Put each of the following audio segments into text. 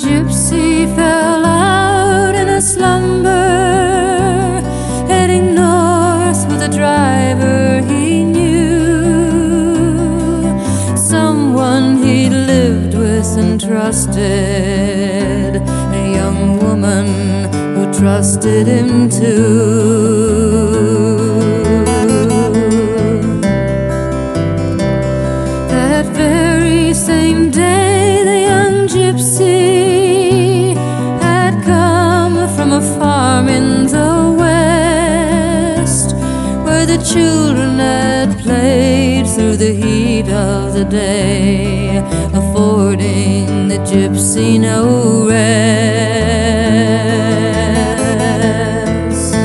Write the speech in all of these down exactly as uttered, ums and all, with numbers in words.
gypsy fell out in a slumber, heading north with a driver he knew, someone he'd lived with and trusted, a young woman who trusted him too. That very same day the young gypsy had come from a farm in the west, where the children had played through the heat of the day, affording the gypsy no rest.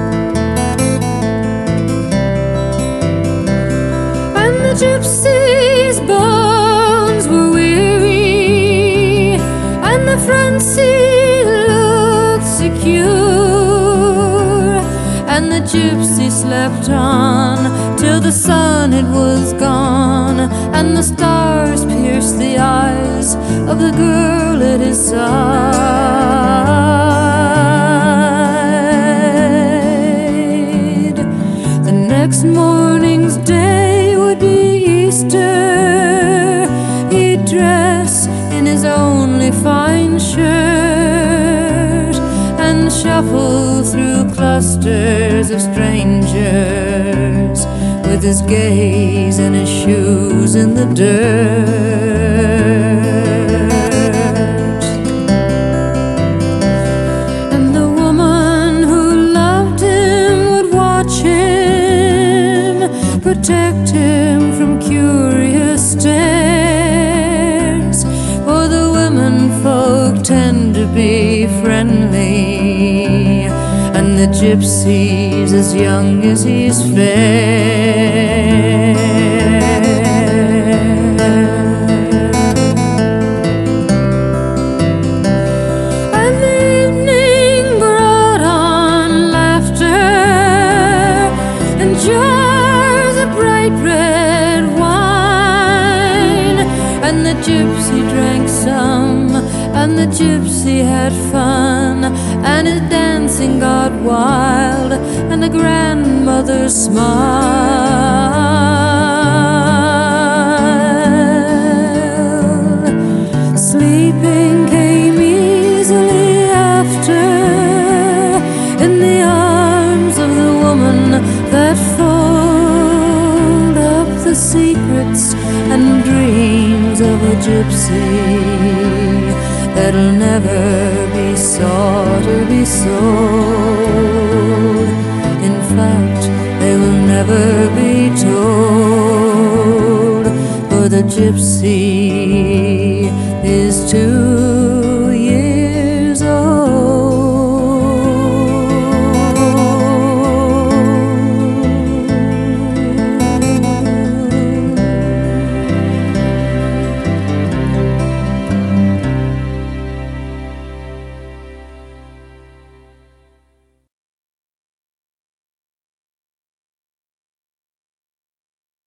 And the gypsy's bones were weary, and the front seat looked secure, and the gypsy slept on till the sun it was gone, and the stars pierced the eyes of the girl at his side. The next morning's day would be Easter. He'd dress in his only fine shirt and shuffle through clusters of strangers, with his gaze and his shoes in the dirt. And the woman who loved him would watch him, protect him from curious stares, for the women folk tend to be friendly, and the gypsy's as young as he's fair. And the evening brought on laughter and jars of bright red wine, and the gypsy drank some, and the gypsy had fun, and his dancing got wild, and the grandmother smiled. Sleeping came easily after, in the arms of the woman that fold up the secrets and dreams of a gypsy that'll never be sought or be sold. In fact, they will never be told, for the gypsy is too